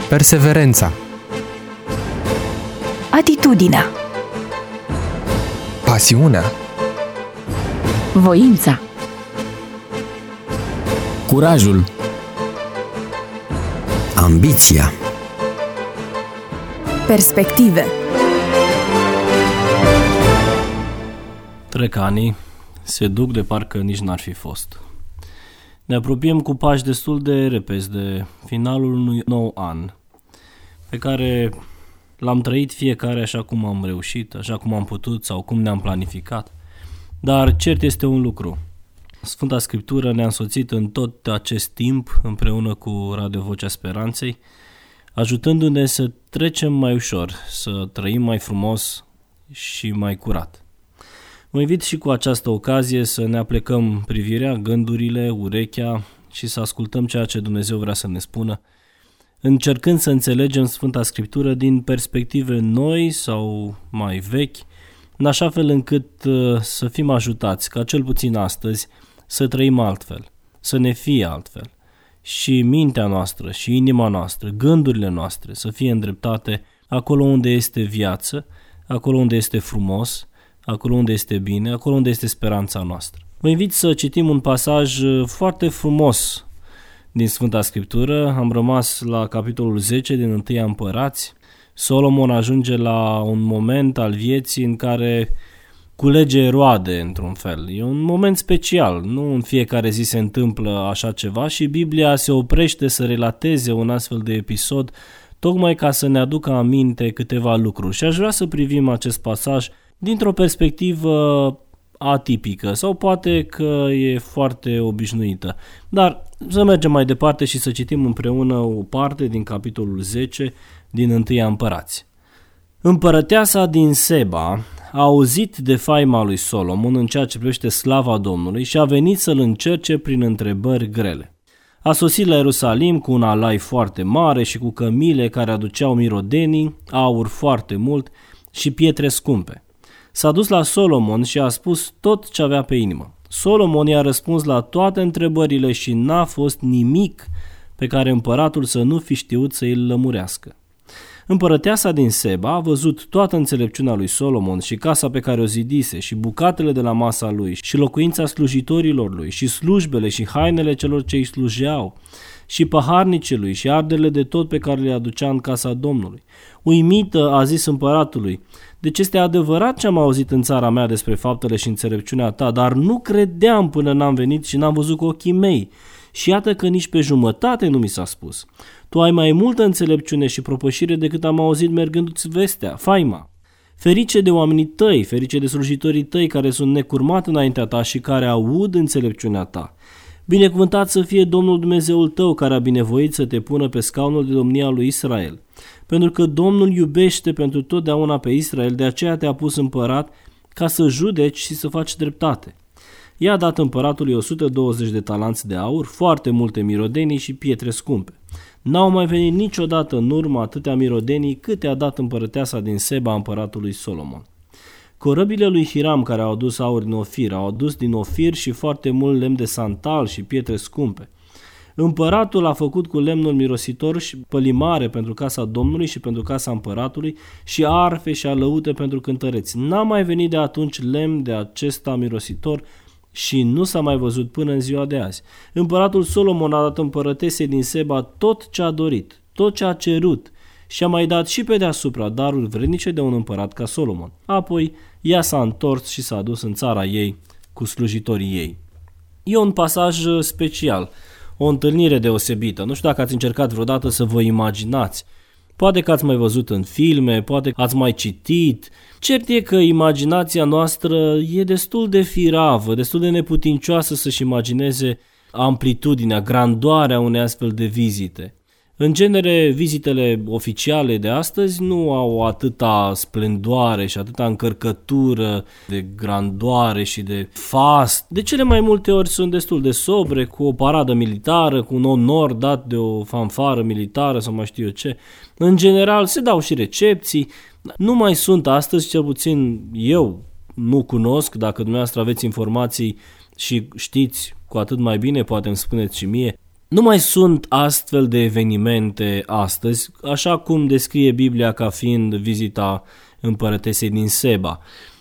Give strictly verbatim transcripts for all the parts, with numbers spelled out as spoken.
Perseverența. Atitudinea. Pasiunea. Voința. Curajul. Ambiția. Perspective. Trec ani, se duc de parcă nici n-ar fi fost. Ne apropiem cu pași destul de repezi de finalul unui nou an, pe care l-am trăit fiecare așa cum am reușit, așa cum am putut sau cum ne-am planificat. Dar cert este un lucru. Sfânta Scriptură ne-a însoțit în tot acest timp împreună cu Radio Vocea Speranței, ajutându-ne să trecem mai ușor, să trăim mai frumos și mai curat. Vă invit și cu această ocazie să ne aplecăm privirea, gândurile, urechea și să ascultăm ceea ce Dumnezeu vrea să ne spună, încercând să înțelegem Sfânta Scriptură din perspective noi sau mai vechi, în așa fel încât să fim ajutați, ca cel puțin astăzi, să trăim altfel, să ne fie altfel și mintea noastră și inima noastră, gândurile noastre să fie îndreptate acolo unde este viață, acolo unde este frumos, acolo unde este bine, acolo unde este speranța noastră. Vă invit să citim un pasaj foarte frumos din Sfânta Scriptură. Am rămas la capitolul zece din Întâia Împărați. Solomon ajunge la un moment al vieții în care culege roade într-un fel. E un moment special, nu în fiecare zi se întâmplă așa ceva și Biblia se oprește să relateze un astfel de episod tocmai ca să ne aducă aminte câteva lucruri. Și aș vrea să privim acest pasaj dintr-o perspectivă atipică sau poate că e foarte obișnuită. Dar să mergem mai departe și să citim împreună o parte din capitolul zece din Întâia Împărați. Împărăteasa din Seba a auzit de faima lui Solomon în ceea ce privește slava Domnului și a venit să-l încerce prin întrebări grele. A sosit la Ierusalim cu un alai foarte mare și cu cămile care aduceau mirodenii, aur foarte mult și pietre scumpe. S-a dus la Solomon și a spus tot ce avea pe inimă. Solomon i-a răspuns la toate întrebările și n-a fost nimic pe care împăratul să nu fi știut să îl lămurească. Împărăteasa din Seba a văzut toată înțelepciunea lui Solomon și casa pe care o zidise și bucatele de la masa lui și locuința slujitorilor lui și slujbele și hainele celor ce îi slujeau și paharnicii lui și arderile de tot pe care le aducea în casa Domnului. Uimită a zis împăratului: deci este adevărat ce am auzit în țara mea despre faptele și înțelepciunea ta, dar nu credeam până n-am venit și n-am văzut cu ochii mei. Și iată că nici pe jumătate nu mi s-a spus. Tu ai mai multă înțelepciune și propășire decât am auzit mergându-ți vestea, faima. Ferice de oamenii tăi, ferice de slujitorii tăi care sunt necurmat înaintea ta și care aud înțelepciunea ta. Binecuvântat să fie Domnul Dumnezeul tău care a binevoit să te pună pe scaunul de domnia lui Israel. Pentru că Domnul iubește pentru totdeauna pe Israel, de aceea te-a pus împărat ca să judeci și să faci dreptate. I-a dat împăratului o sută douăzeci de talanți de aur, foarte multe mirodenii și pietre scumpe. N-au mai venit niciodată în urmă atâtea mirodenii câte a dat împărăteasa din Seba împăratului Solomon. Corăbile lui Hiram care au adus aur din Ofir, au adus din Ofir și foarte mult lemn de santal și pietre scumpe. Împăratul a făcut cu lemnul mirositor și pălimare pentru casa Domnului și pentru casa împăratului și arfe și alăute pentru cântăreți. N-a mai venit de atunci lemn de acesta mirositor și nu s-a mai văzut până în ziua de azi. Împăratul Solomon a dat împărătesei din Seba tot ce a dorit, tot ce a cerut și a mai dat și pe deasupra daruri vrednice de un împărat ca Solomon. Apoi ea s-a întors și s-a dus în țara ei cu slujitorii ei. E un pasaj special, o întâlnire deosebită. Nu știu dacă ați încercat vreodată să vă imaginați. Poate că ați mai văzut în filme, poate că ați mai citit. Cert e că imaginația noastră e destul de firavă, destul de neputincioasă să-și imagineze amplitudinea, grandoarea unei astfel de vizite. În genere, vizitele oficiale de astăzi nu au atâta splendoare și atâta încărcătură de grandoare și de fast. De cele mai multe ori sunt destul de sobre, cu o paradă militară, cu un onor dat de o fanfară militară sau mai știu eu ce. În general, se dau și recepții. Nu mai sunt astăzi, cel puțin eu nu cunosc, dacă dumneavoastră aveți informații și știți cu atât mai bine, poate îmi spuneți și mie. Nu mai sunt astfel de evenimente astăzi, așa cum descrie Biblia ca fiind vizita împărătesei din Seba.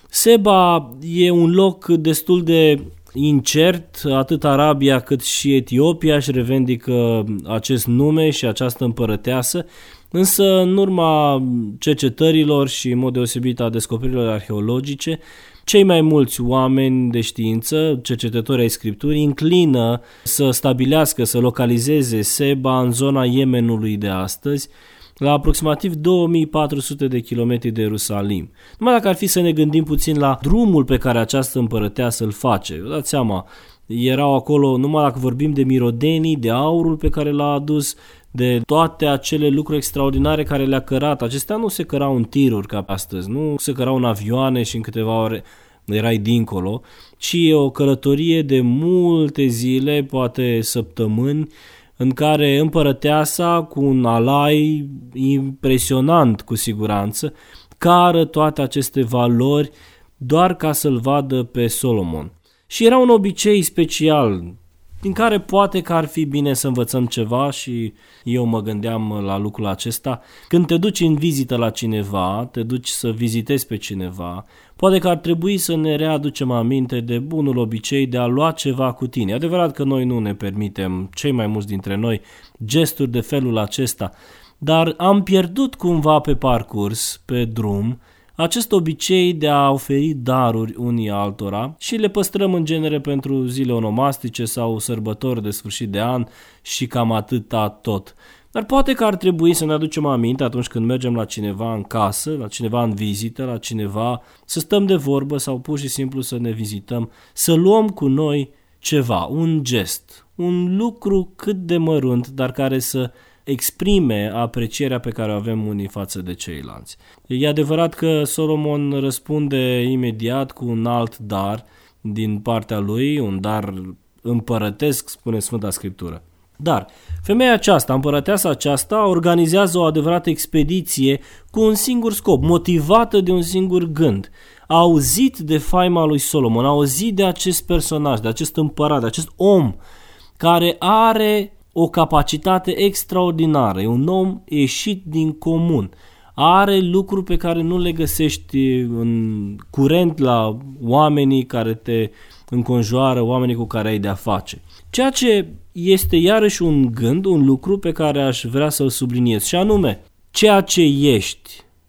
Seba e un loc destul de incert, atât Arabia cât și Etiopia își revendică acest nume și această împărăteasă, însă în urma cercetărilor și în mod deosebit a descoperirilor arheologice, cei mai mulți oameni de știință, cercetători ai Scripturii, înclină să stabilească, să localizeze Seba în zona Yemenului de astăzi, la aproximativ două mii patru sute de kilometri de Ierusalim. Numai dacă ar fi să ne gândim puțin la drumul pe care această împărăteasă îl face, vă dați seama, erau acolo, numai dacă vorbim de mirodenii, de aurul pe care l-a adus, de toate acele lucruri extraordinare care le-a cărat. Acestea nu se cărau în tiruri ca astăzi, nu se cărau în avioane și în câteva ore erai dincolo, ci e o călătorie de multe zile, poate săptămâni, în care împărăteasa, cu un alai impresionant cu siguranță, cară toate aceste valori doar ca să-l vadă pe Solomon. Și era un obicei special, din care poate că ar fi bine să învățăm ceva și eu mă gândeam la lucrul acesta. Când te duci în vizită la cineva, te duci să vizitezi pe cineva, poate că ar trebui să ne readucem aminte de bunul obicei de a lua ceva cu tine. E adevărat că noi nu ne permitem, cei mai mulți dintre noi, gesturi de felul acesta, dar am pierdut cumva pe parcurs, pe drum, acest obicei de a oferi daruri unii altora și le păstrăm în genere pentru zile onomastice sau sărbători de sfârșit de an și cam atâta tot. Dar poate că ar trebui să ne aducem aminte atunci când mergem la cineva în casă, la cineva în vizită, la cineva, să stăm de vorbă sau pur și simplu să ne vizităm, să luăm cu noi ceva, un gest, un lucru cât de mărunt, dar care să exprime aprecierea pe care o avem unii față de ceilalți. E adevărat că Solomon răspunde imediat cu un alt dar din partea lui, un dar împărătesc, spune Sfânta Scriptură. Dar femeia aceasta, împărăteasa aceasta, organizează o adevărată expediție cu un singur scop, motivată de un singur gând. A auzit de faima lui Solomon, a auzit de acest personaj, de acest împărat, de acest om care are o capacitate extraordinară, e un om ieșit din comun, are lucruri pe care nu le găsești în curent la oamenii care te înconjoară, oamenii cu care ai de-a face. Ceea ce este iarăși un gând, un lucru pe care aș vrea să-l subliniez, și anume, ceea ce ești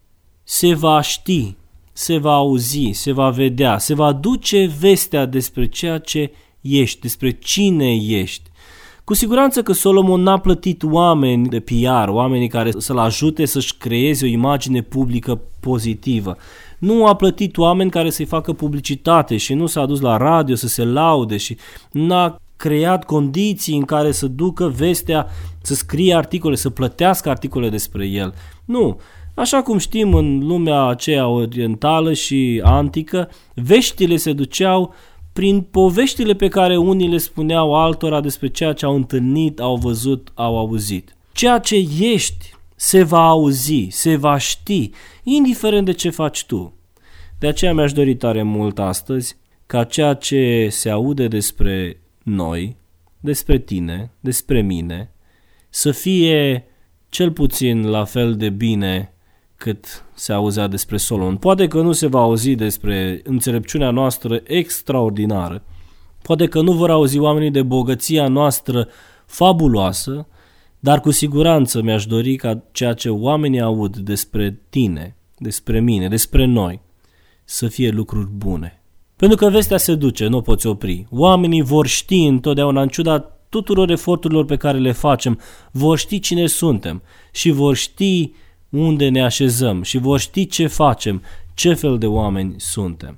se va ști, se va auzi, se va vedea, se va duce vestea despre ceea ce ești, despre cine ești. Cu siguranță că Solomon n-a plătit oameni de P R, oamenii care să-l ajute să-și creeze o imagine publică pozitivă. Nu a plătit oameni care să-i facă publicitate și nu s-a dus la radio să se laude și n-a creat condiții în care să ducă vestea, să scrie articole, să plătească articole despre el. Nu. Așa cum știm, în lumea aceea orientală și antică, veștile se duceau prin poveștile pe care unii le spuneau altora despre ceea ce au întâlnit, au văzut, au auzit. Ceea ce ești se va auzi, se va ști, indiferent de ce faci tu. De aceea mi-aș dori tare mult astăzi ca ceea ce se aude despre noi, despre tine, despre mine, să fie cel puțin la fel de bine cât se auzea despre Solomon. Poate că nu se va auzi despre înțelepciunea noastră extraordinară, poate că nu vor auzi oamenii de bogăția noastră fabuloasă, dar cu siguranță mi-aș dori ca ceea ce oamenii aud despre tine, despre mine, despre noi, să fie lucruri bune. Pentru că vestea se duce, nu o poți opri. Oamenii vor ști întotdeauna, în ciuda tuturor eforturilor pe care le facem, vor ști cine suntem și vor ști unde ne așezăm și vor ști ce facem, ce fel de oameni suntem.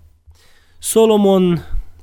Solomon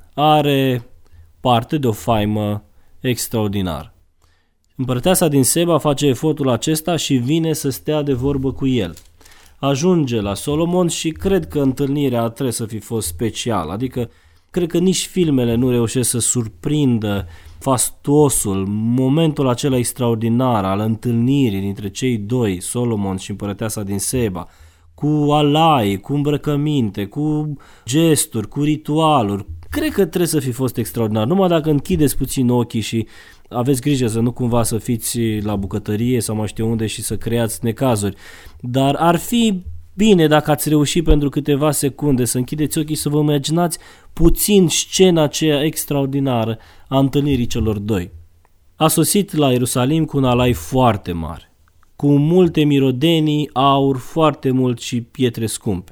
are parte de o faimă extraordinară. Împărăteasa din Seba face efortul acesta și vine să stea de vorbă cu el. Ajunge la Solomon și cred că întâlnirea trebuie să fi fost specială, adică cred că nici filmele nu reușesc să surprindă fastuosul, momentul acela extraordinar al întâlnirii dintre cei doi, Solomon și împărăteasa din Seba, cu alai, cu îmbrăcăminte, cu gesturi, cu ritualuri. Cred că trebuie să fi fost extraordinar. Numai dacă închideți puțin ochii și aveți grijă să nu cumva să fiți la bucătărie sau mai știu unde și să creați necazuri. Dar ar fi bine dacă ați reușit pentru câteva secunde să închideți ochii, să vă imaginați puțin scena aceea extraordinară a întâlnirii celor doi. A sosit la Ierusalim cu un alai foarte mare, cu multe mirodenii, aur, foarte mult și pietre scumpe.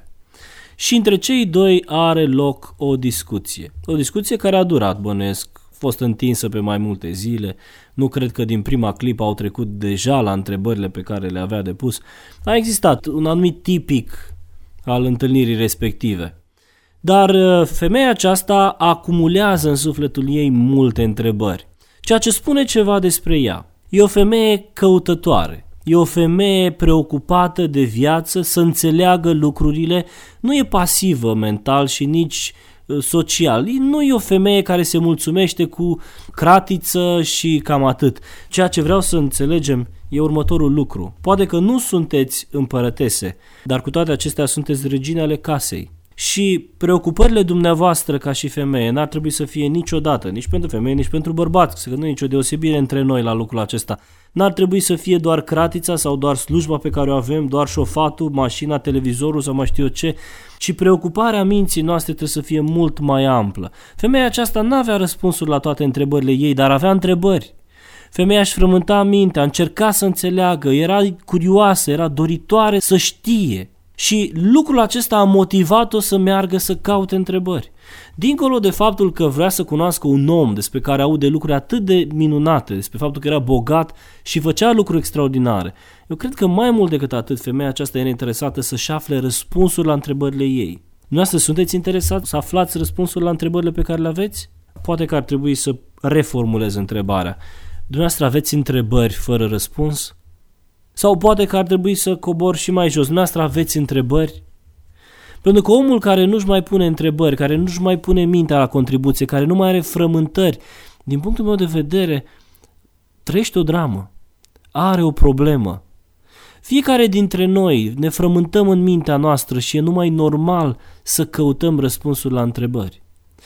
Și între cei doi are loc o discuție. O discuție care a durat, bănuiesc, a fost întinsă pe mai multe zile. Nu cred că din prima clipă au trecut deja la întrebările pe care le avea de pus. A existat un anumit tipic al întâlnirii respective. Dar femeia aceasta acumulează în sufletul ei multe întrebări, ceea ce spune ceva despre ea. E o femeie căutătoare. E o femeie preocupată de viață, să înțeleagă lucrurile, nu e pasivă mental și nici social. Nu e o femeie care se mulțumește cu cratiță și cam atât. Ceea ce vreau să înțelegem e următorul lucru. Poate că nu sunteți împărătese, dar cu toate acestea sunteți regine ale casei. Și preocupările dumneavoastră ca și femeie n-ar trebui să fie niciodată, nici pentru femeie, nici pentru bărbați, că nu e nicio deosebire între noi la lucrul acesta. N-ar trebui să fie doar cratița sau doar slujba pe care o avem, doar șofatul, mașina, televizorul sau mai știu eu ce, ci preocuparea minții noastre trebuie să fie mult mai amplă. Femeia aceasta n-avea răspunsuri la toate întrebările ei, dar avea întrebări. Femeia își frământa mintea, încerca să înțeleagă, era curioasă, era doritoare să știe. Și lucrul acesta a motivat-o să meargă să caute întrebări. Dincolo de faptul că vrea să cunoască un om despre care aude lucruri atât de minunate, despre faptul că era bogat și făcea lucruri extraordinare, eu cred că mai mult decât atât femeia aceasta era interesată să-și afle răspunsuri la întrebările ei. Dumneavoastră sunteți interesați să aflați răspunsuri la întrebările pe care le aveți? Poate că ar trebui să reformulez întrebarea. Dumneavoastră aveți întrebări fără răspuns? Sau poate că ar trebui să cobor și mai jos. Dumneavoastră aveți întrebări? Pentru că omul care nu-și mai pune întrebări, care nu-și mai pune mintea la contribuție, care nu mai are frământări, din punctul meu de vedere, trăiește o dramă, are o problemă. Fiecare dintre noi ne frământăm în mintea noastră și e numai normal să căutăm răspunsuri la întrebări.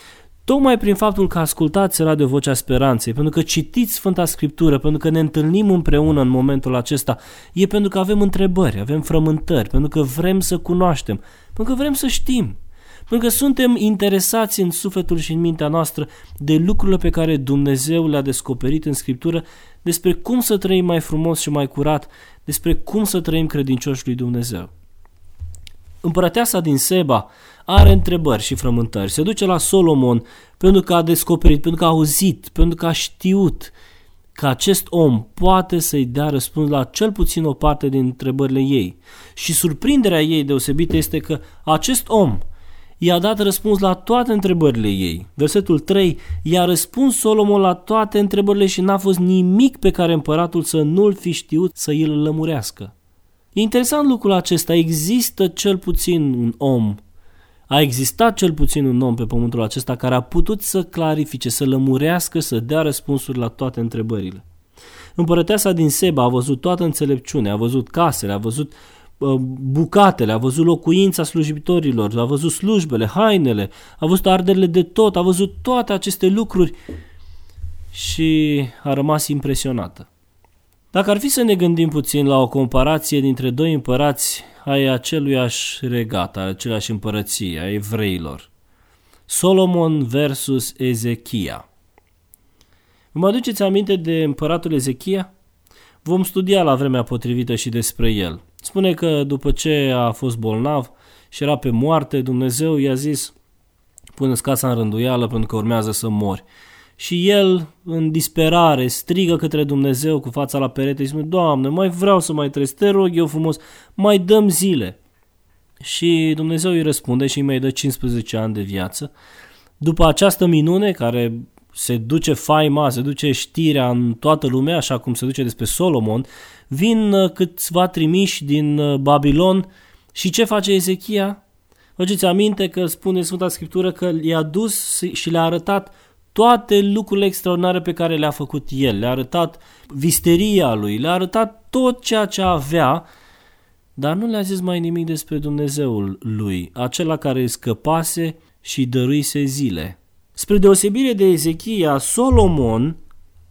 Tocmai prin faptul că ascultați Radio Vocea Speranței, pentru că citiți Sfânta Scriptură, pentru că ne întâlnim împreună în momentul acesta, e pentru că avem întrebări, avem frământări, pentru că vrem să cunoaștem, pentru că vrem să știm, pentru că suntem interesați în sufletul și în mintea noastră de lucrurile pe care Dumnezeu le-a descoperit în Scriptură, despre cum să trăim mai frumos și mai curat, despre cum să trăim credincioși lui Dumnezeu. Împărăteasa din Seba are întrebări și frământări. Se duce la Solomon pentru că a descoperit, pentru că a auzit, pentru că a știut că acest om poate să-i dea răspuns la cel puțin o parte din întrebările ei. Și surprinderea ei deosebită este că acest om i-a dat răspuns la toate întrebările ei. Versetul trei, i-a răspuns Solomon la toate întrebările și n-a fost nimic pe care împăratul să nu-l fi știut să îl lămurească. E interesant lucrul acesta, există cel puțin un om, a existat cel puțin un om pe pământul acesta care a putut să clarifice, să lămurească, să dea răspunsuri la toate întrebările. Împărăteasa din Seba a văzut toată înțelepciunea, a văzut casele, a văzut uh, bucatele, a văzut locuința slujitorilor, a văzut slujbele, hainele, a văzut arderile de tot, a văzut toate aceste lucruri și a rămas impresionată. Dacă ar fi să ne gândim puțin la o comparație dintre doi împărați ai aceluiași regat, ai aceleași împărății, a evreilor, Solomon versus Ezechia. Vă mă aduceți aminte de împăratul Ezechia? Vom studia la vremea potrivită și despre el. Spune că după ce a fost bolnav și era pe moarte, Dumnezeu i-a zis: pune-ți casa în rânduială pentru că urmează să mori. Și el, în disperare, strigă către Dumnezeu cu fața la perete și spune: Doamne, mai vreau să mai trăiesc, te rog eu frumos, mai dăm zile. Și Dumnezeu îi răspunde și îi mai dă cincisprezece ani de viață. După această minune, care se duce faima, se duce știrea în toată lumea, așa cum se duce despre Solomon, vin câțiva trimiși din Babilon și ce face Ezechia? Faceți aminte că spune Sfânta Scriptură că i-a dus și le-a arătat toate lucrurile extraordinare pe care le-a făcut el, le-a arătat visteria lui, le-a arătat tot ceea ce avea, dar nu le-a zis mai nimic despre Dumnezeul lui, acela care îi scăpase și dăruise zile. Spre deosebire de Ezechia, Solomon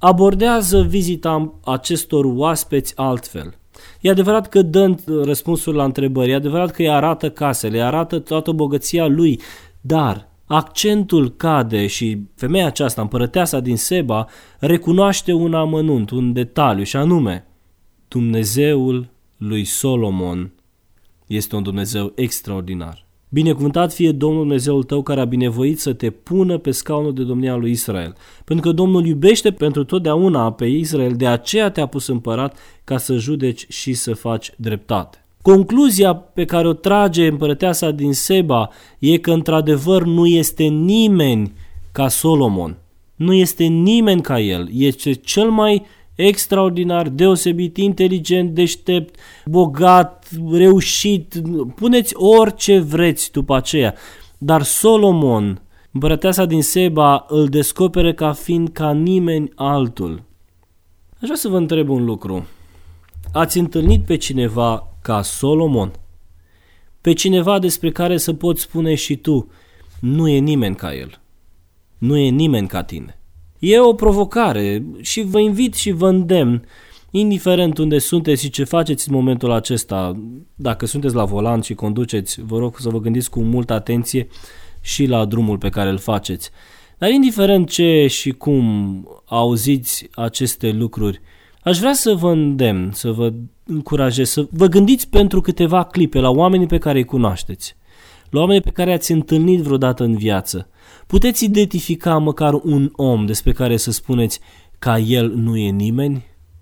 abordează vizita acestor oaspeți altfel. E adevărat că dă răspunsul la întrebări, e adevărat că îi arată casele, îi arată toată bogăția lui, dar accentul cade și femeia aceasta, împărăteasa din Seba, recunoaște un amănunt, un detaliu, și anume, Dumnezeul lui Solomon este un Dumnezeu extraordinar. Binecuvântat fie Domnul Dumnezeul tău care a binevoit să te pună pe scaunul de domnia lui Israel. Pentru că Domnul iubește pentru totdeauna pe Israel, de aceea te-a pus împărat ca să judeci și să faci dreptate. Concluzia pe care o trage împărăteasa din Seba e că într-adevăr nu este nimeni ca Solomon. Nu este nimeni ca el. Este cel mai extraordinar, deosebit, inteligent, deștept, bogat, reușit. Puneți orice vreți după aceea. Dar Solomon, împărăteasa din Seba, îl descoperă ca fiind ca nimeni altul. Aș vrea să vă întreb un lucru. Ați întâlnit pe cineva ca Solomon? Pe cineva despre care să poți spune și tu, nu e nimeni ca el. Nu e nimeni ca tine. E o provocare și vă invit și vă îndemn, indiferent unde sunteți și ce faceți în momentul acesta, dacă sunteți la volan și conduceți, vă rog să vă gândiți cu multă atenție și la drumul pe care îl faceți. Dar indiferent ce și cum auziți aceste lucruri, aș vrea să vă îndemn, să vă încurajez, să vă gândiți pentru câteva clipe la oamenii pe care îi cunoașteți, la oamenii pe care ați întâlnit vreodată în viață. Puteți identifica măcar un om despre care să spuneți ca el nu e nimeni?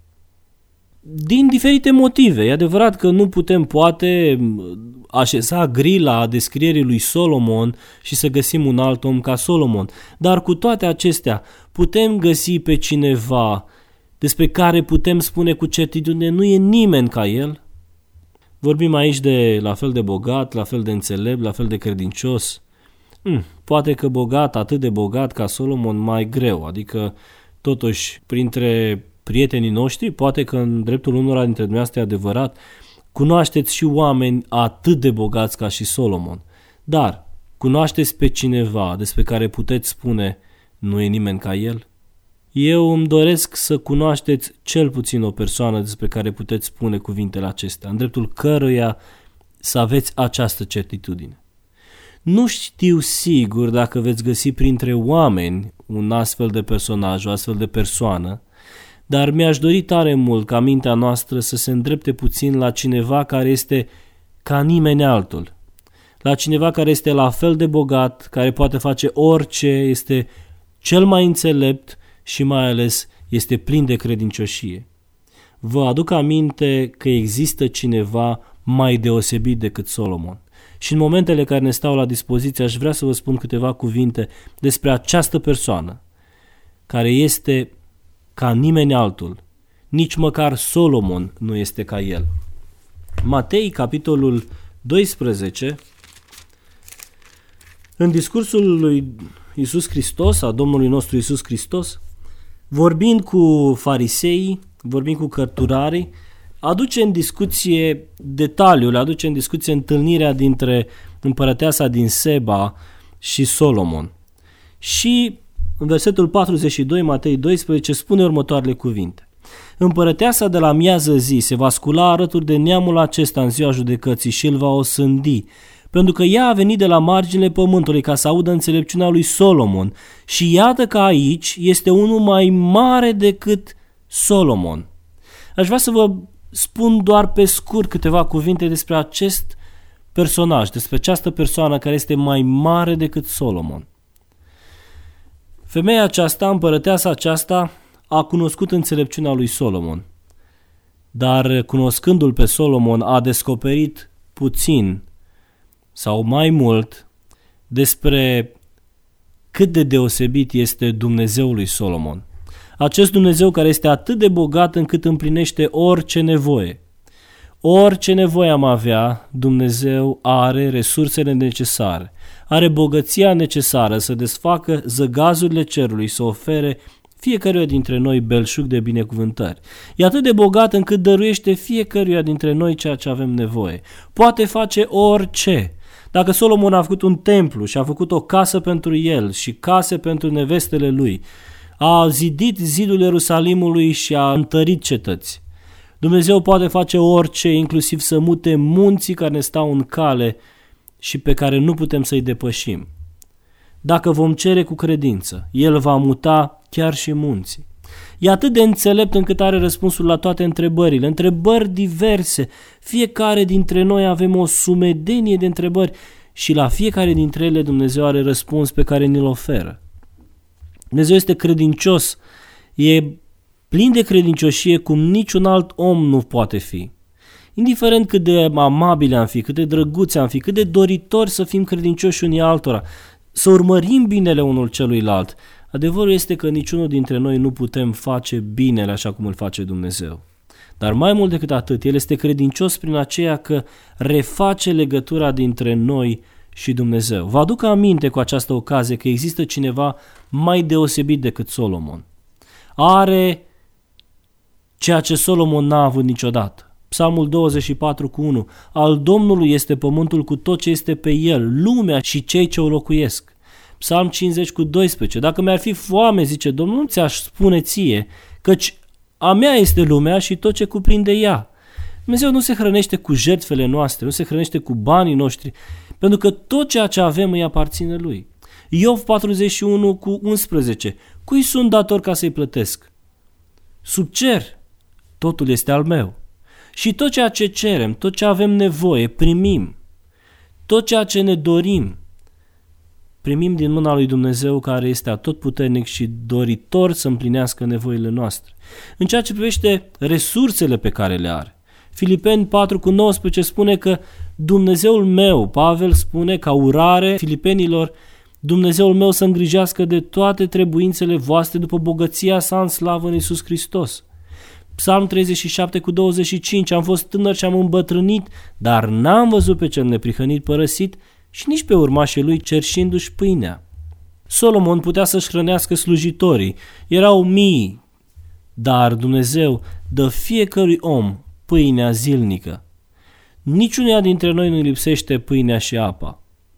Din diferite motive. E adevărat că nu putem poate așeza grila descrierii lui Solomon și să găsim un alt om ca Solomon. Dar cu toate acestea putem găsi pe cineva despre care putem spune cu certitudine nu e nimeni ca el? Vorbim aici de la fel de bogat, la fel de înțelept, la fel de credincios. Hmm, poate că bogat, atât de bogat ca Solomon, mai greu. Adică totuși printre prietenii noștri, poate că în dreptul unora dintre dumneavoastră e adevărat, cunoașteți și oameni atât de bogați ca și Solomon. Dar cunoașteți pe cineva despre care puteți spune nu e nimeni ca el? Eu îmi doresc să cunoașteți cel puțin o persoană despre care puteți spune cuvintele acestea, în dreptul căruia să aveți această certitudine. Nu știu sigur dacă veți găsi printre oameni un astfel de personaj, o astfel de persoană, dar mi-aș dori tare mult ca mintea noastră să se îndrepte puțin la cineva care este ca nimeni altul, la cineva care este la fel de bogat, care poate face orice, este cel mai înțelept și mai ales este plin de credincioșie. Vă aduc aminte că există cineva mai deosebit decât Solomon. Și în momentele care ne stau la dispoziție aș vrea să vă spun câteva cuvinte despre această persoană, care este ca nimeni altul. Nici măcar Solomon nu este ca el. Matei, capitolul doisprezece, în discursul lui Iisus Hristos, a Domnului nostru Iisus Hristos, vorbind cu fariseii, vorbind cu cărturarii, aduce în discuție detaliul, aduce în discuție întâlnirea dintre împărăteasa din Seba și Solomon. Și în versetul patruzeci și doi, Matei doisprezece, spune următoarele cuvinte. Împărăteasa de la miază zi se va scula alături de neamul acesta în ziua judecății și îl va osândi, pentru că ea a venit de la marginile pământului ca să audă înțelepciunea lui Solomon și iată că aici este unul mai mare decât Solomon. Aș vrea să vă spun doar pe scurt câteva cuvinte despre acest personaj, despre această persoană care este mai mare decât Solomon. Femeia aceasta, împărăteasa aceasta, a cunoscut înțelepciunea lui Solomon, dar cunoscându-l pe Solomon a descoperit puțin sau mai mult despre cât de deosebit este Dumnezeul lui Solomon. Acest Dumnezeu care este atât de bogat încât împlinește orice nevoie. Orice nevoie am avea, Dumnezeu are resursele necesare, are bogăția necesară să desfacă zăgazurile cerului, să ofere fiecăruia dintre noi belșug de binecuvântări. E atât de bogat încât dăruiește fiecăruia dintre noi ceea ce avem nevoie. Poate face orice. Dacă Solomon a făcut un templu și a făcut o casă pentru el și case pentru nevestele lui, A zidit zidul Ierusalimului și a întărit cetăți. Dumnezeu poate face orice, inclusiv să mute munții care ne stau în cale și pe care nu putem să-i depășim. Dacă vom cere cu credință, El va muta chiar și munții. E atât de înțelept încât are răspunsul la toate întrebările, întrebări diverse. Fiecare dintre noi avem o sumedenie de întrebări și la fiecare dintre ele Dumnezeu are răspuns pe care ni-l oferă. Dumnezeu este credincios, e plin de credincioșie cum niciun alt om nu poate fi. Indiferent cât de amabili am fi, cât de drăguți am fi, cât de doritori să fim credincioși unii altora, să urmărim binele unul celuilalt, adevărul este că niciunul dintre noi nu putem face binele așa cum îl face Dumnezeu. Dar mai mult decât atât, El este credincios prin aceea că reface legătura dintre noi și Dumnezeu. Vă aduc aminte cu această ocazie că există cineva mai deosebit decât Solomon. Are ceea ce Solomon n-a avut niciodată. Psalmul douăzeci și patru cu unu. Al Domnului este pământul cu tot ce este pe el, lumea și cei ce o locuiesc. Psalm cincizeci cu doisprezece. Dacă mi-ar fi foame, zice Domnul, nu ți-aș spune ție, căci a mea este lumea și tot ce cuprinde ea. Dumnezeu nu se hrănește cu jertfele noastre, nu se hrănește cu banii noștri, pentru că tot ceea ce avem îi aparține Lui. Iov patruzeci și unu cu unsprezece. Cui sunt dator ca să-i plătesc? Sub cer, totul este al meu. Și tot ceea ce cerem, tot ce avem nevoie, primim. Tot ceea ce ne dorim, primim din mâna lui Dumnezeu care este atotputernic și doritor să împlinească nevoile noastre. În ceea ce privește resursele pe care le are, Filipeni patru cu nouăsprezece spune că Dumnezeul meu, Pavel spune ca urare Filipenilor, Dumnezeul meu să îngrijească de toate trebuințele voastre după bogăția sa în slavă în Iisus Hristos. Psalm treizeci și șapte cu douăzeci și cinci. Am fost tânăr și am îmbătrânit, dar n-am văzut pe cel neprihănit părăsit și nici pe urmașii lui cerșindu-și pâinea. Solomon putea să-și hrănească slujitorii, erau mii, dar Dumnezeu dă fiecărui om pâinea zilnică. Niciunuia dintre noi nu lipsește pâinea și apa.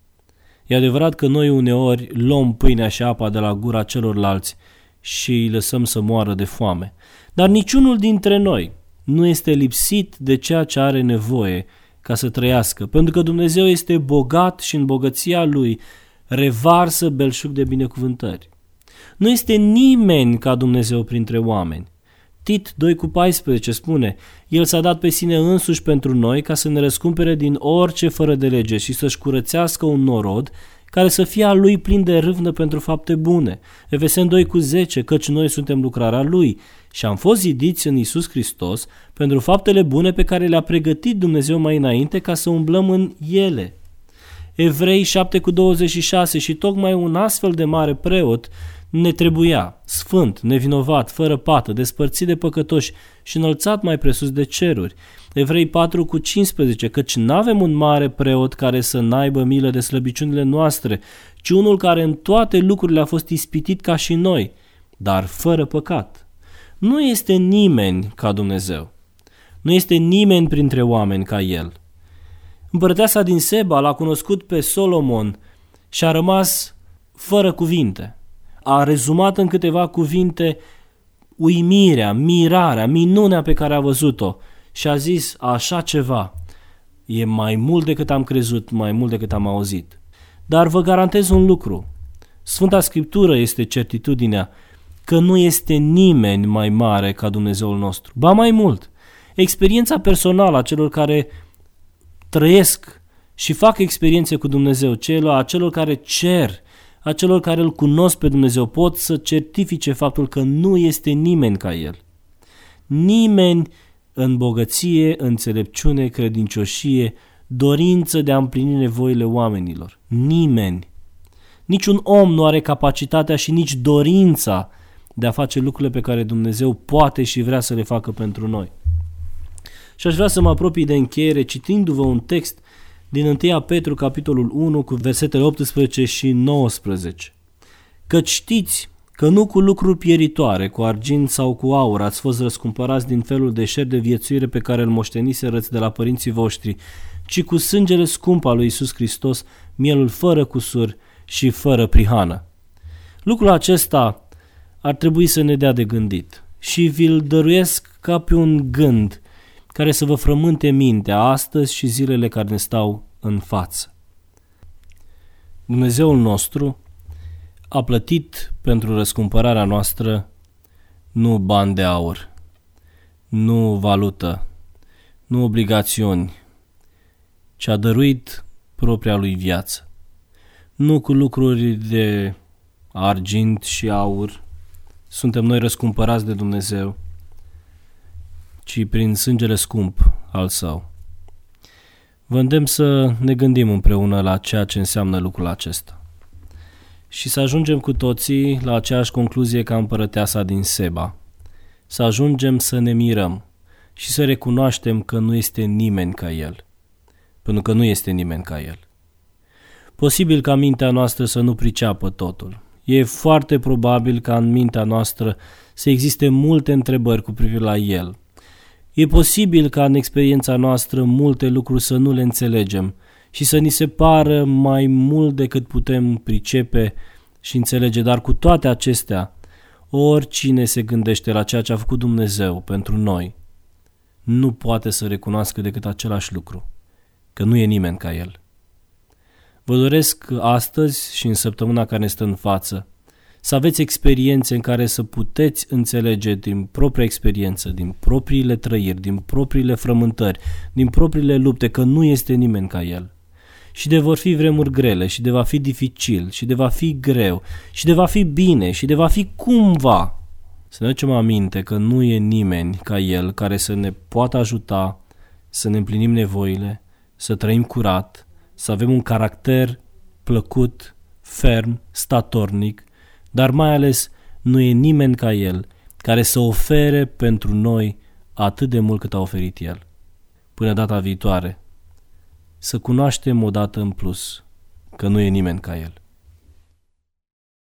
E adevărat că noi uneori luăm pâinea și apa de la gura celorlalți și îi lăsăm să moară de foame. Dar niciunul dintre noi nu este lipsit de ceea ce are nevoie ca să trăiască, pentru că Dumnezeu este bogat și în bogăția Lui revarsă belșug de binecuvântări. Nu este nimeni ca Dumnezeu printre oameni. Tit doi cu paisprezece spune, El s-a dat pe sine însuși pentru noi ca să ne răscumpere din orice fără de lege și să-și curățească un norod care să fie a Lui plin de râvnă pentru fapte bune. Efeseni doi cu zece, căci noi suntem lucrarea Lui și am fost zidiți în Iisus Hristos pentru faptele bune pe care le-a pregătit Dumnezeu mai înainte ca să umblăm în ele. Evrei șapte cu douăzeci și șase, și tocmai un astfel de mare preot ne trebuia, sfânt, nevinovat, fără pată, despărțit de păcătoși și înălțat mai presus de ceruri. Evrei patru cu cincisprezece, căci n-avem un mare preot care să n-aibă milă de slăbiciunile noastre, ci unul care în toate lucrurile a fost ispitit ca și noi, dar fără păcat. Nu este nimeni ca Dumnezeu. Nu este nimeni printre oameni ca El. Împărăteasa din Seba l-a cunoscut pe Solomon și a rămas fără cuvinte. A rezumat în câteva cuvinte uimirea, mirarea, minunea pe care a văzut-o și a zis, așa ceva e mai mult decât am crezut, mai mult decât am auzit. Dar vă garantez un lucru, Sfânta Scriptură este certitudinea că nu este nimeni mai mare ca Dumnezeul nostru. Ba mai mult, experiența personală a celor care trăiesc și fac experiențe cu Dumnezeu, celor, a celor care cer, a celor care îl cunosc pe Dumnezeu, pot să certifice faptul că nu este nimeni ca El. Nimeni în bogăție, înțelepciune, credincioșie, dorință de a împlini nevoile oamenilor. Nimeni. Niciun om nu are capacitatea și nici dorința de a face lucrurile pe care Dumnezeu poate și vrea să le facă pentru noi. Și aș vrea să mă apropii de încheiere citindu-vă un text din întâi Petru, capitolul unu, cu versetele optsprezece și nouăsprezece. Căci știți că nu cu lucruri pieritoare, cu argint sau cu aur ați fost răscumpărați din felul de șer de viețuire pe care îl moșteniserăți de la părinții voștri, ci cu sângele scump al lui Iisus Hristos, mielul fără cusur și fără prihană. Lucrul acesta ar trebui să ne dea de gândit și vi-l dăruiesc ca pe un gând care să vă frământe mintea astăzi și zilele care ne stau în față. Dumnezeul nostru a plătit pentru răscumpărarea noastră nu bani de aur, nu valută, nu obligațiuni, ci a dăruit propria lui viață. Nu cu lucruri de argint și aur suntem noi răscumpărați de Dumnezeu, ci prin sângele scump al Său. Vă îndemn să ne gândim împreună la ceea ce înseamnă lucrul acesta și să ajungem cu toții la aceeași concluzie ca împărăteasa din Seba, să ajungem să ne mirăm și să recunoaștem că nu este nimeni ca El, pentru că nu este nimeni ca El. Posibil ca mintea noastră să nu priceapă totul. E foarte probabil ca în mintea noastră să existe multe întrebări cu privire la El. E posibil ca în experiența noastră multe lucruri să nu le înțelegem și să ni se pară mai mult decât putem pricepe și înțelege, dar cu toate acestea, oricine se gândește la ceea ce a făcut Dumnezeu pentru noi, nu poate să recunoască decât același lucru, că nu e nimeni ca El. Vă doresc astăzi și în săptămâna care ne stă în față să aveți experiențe în care să puteți înțelege din propria experiență, din propriile trăiri, din propriile frământări, din propriile lupte, că nu este nimeni ca El. Și de vor fi vremuri grele, și de va fi dificil, și de va fi greu, și de va fi bine, și de va fi cumva. Să ne aducem aminte că nu e nimeni ca El care să ne poată ajuta să ne împlinim nevoile, să trăim curat, să avem un caracter plăcut, ferm, statornic, dar mai ales nu e nimeni ca El care să ofere pentru noi atât de mult cât a oferit El. Până data viitoare, să cunoaștem odată în plus că nu e nimeni ca El.